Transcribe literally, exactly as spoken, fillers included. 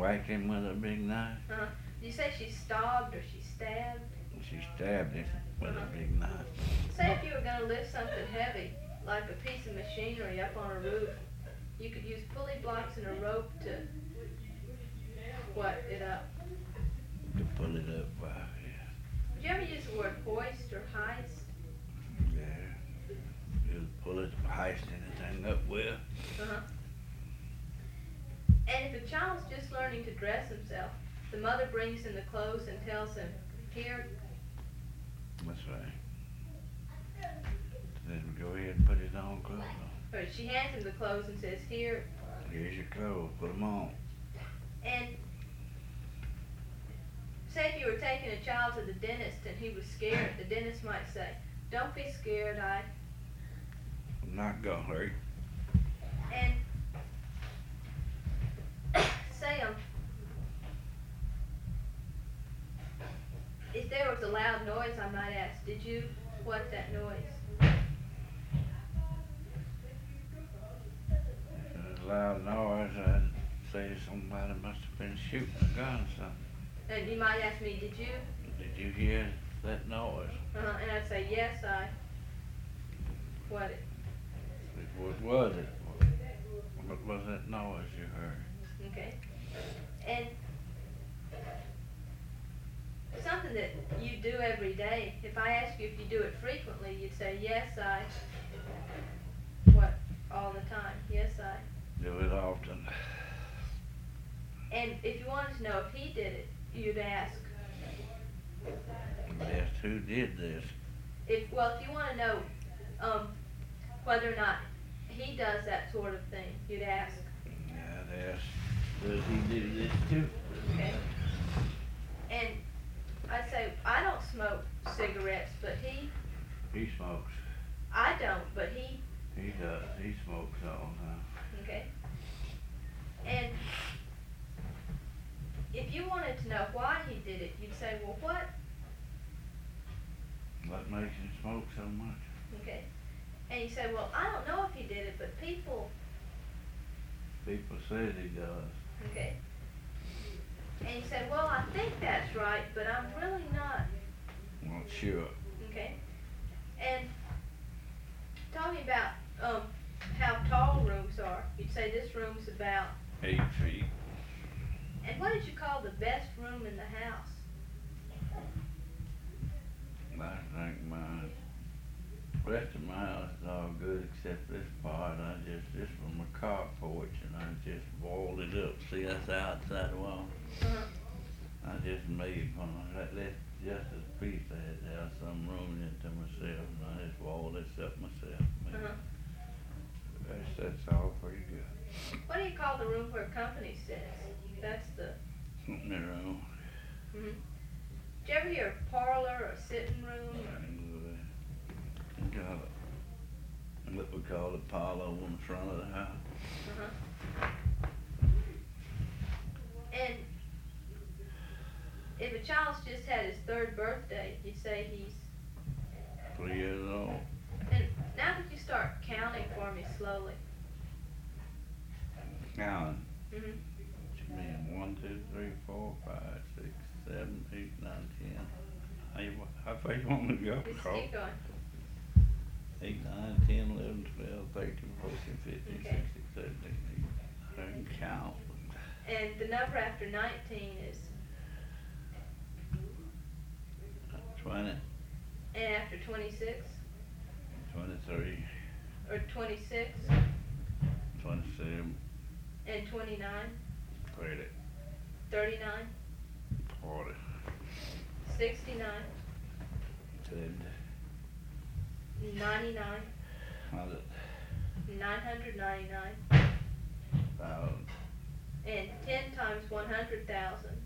Whacked him with a big knife. Uh-huh. Did you say she stabbed or she stabbed? She stabbed him with Uh-huh. a big knife. Say if you were going to lift something heavy, like a piece of machinery up on a roof, you could use pulley blocks and a rope to what it up. To pull it up, wow, yeah. Did you ever use the word hoist or heist? Yeah. Just pull it, heist anything up with. Uh-huh. And if a child's just learning to dress himself, the mother brings him the clothes and tells him, here. That's right. Then go ahead and put his own clothes on. Or she hands him the clothes and says, here. Here's your clothes, put them on. And say if you were taking a child to the dentist and he was scared, the dentist might say, don't be scared, I. I'm not gonna hurt. And say, um, if there was a loud noise, I might ask, did you, what that noise? If it was a loud noise, I'd say somebody must have been shooting a gun or something. And you might ask me, did you? Did you hear that noise? Uh-huh. And I'd say, yes, I. What it? What was it? What was that noise you heard? Okay. And something that you do every day, if I ask you if you do it frequently, you'd say, yes, I. What? All the time. Yes, I. Do it often. And if you wanted to know if he did it, you'd ask. Yes, who did this? If well, if you want to know um, whether or not he does that sort of thing, you'd ask. Yeah, I'd ask, does he do this too? Okay. And I say, I don't smoke cigarettes, but he. He smokes. I don't, but he. He does. He smokes all the time. Okay. And if you wanted to know why he did it, you'd say, well, what? What makes him smoke so much? Okay. And you say, well, I don't know if he did it, but people. People says he does. Okay. And you say, well, I think that's right, but I'm really not. Not sure. Okay. And tell me about um, how tall rooms are. You'd say this room's about. Eight feet. And what did you call the best room in the house? I think my rest of my house is all good except this part. I just, this was my car porch and I just walled it up. See, that's the outside wall. Uh-huh. I just made one. I let left just as a piece. I had to have some room in it to myself and I just walled this up myself. Uh-huh. That's, that's all pretty good. What do you call the room where company sits? That's the. Something around. Mm-hmm. Did you ever hear a parlor or a sitting room? And, uh, got a, what we call a parlor on the front of the house. Uh-huh. And if a child's just had his third birthday, you'd say he's. Three years old. And now that you start counting for me slowly. Counting. Mm-hmm. What you mean? One, two, three, four, five, six, seven, eight, nine, ten. How, you, how far you want me to go? Just Carl? keep going. eight, nine, ten, eleven, twelve, thirteen, fourteen, fifteen, Okay. sixteen, seventeen, eighteen. I can count. And the number after nineteen is. twenty. And after twenty-six? twenty-three. Or twenty-six? twenty-seven. And twenty-nine? thirty. thirty-nine? forty. sixty-nine? seventy. ninety-nine? one hundred. nine hundred ninety-nine? thousand. And ten times one hundred thousand?